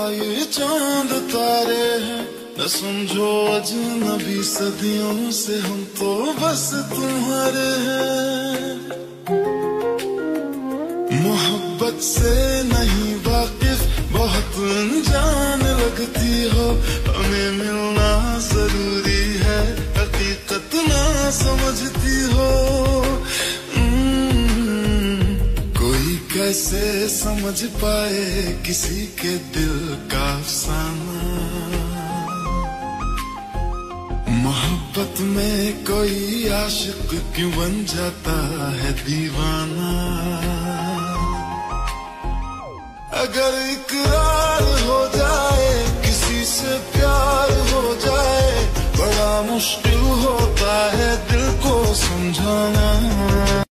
ये चांद तारे हैं, न समझो अजनबी सदियों से हम तो बस तुम्हारे हैं। मोहब्बत से नहीं वाकिफ, बहुत अनजान लगती हो, हमें मिलना जरूरी है, हकीकत ना समझती हो। कोई कैसे समझ पाए किसी के दिल का अफसाना, मोहब्बत में कोई आशिक क्यों बन जाता है दीवाना। अगर इकरार हो जाए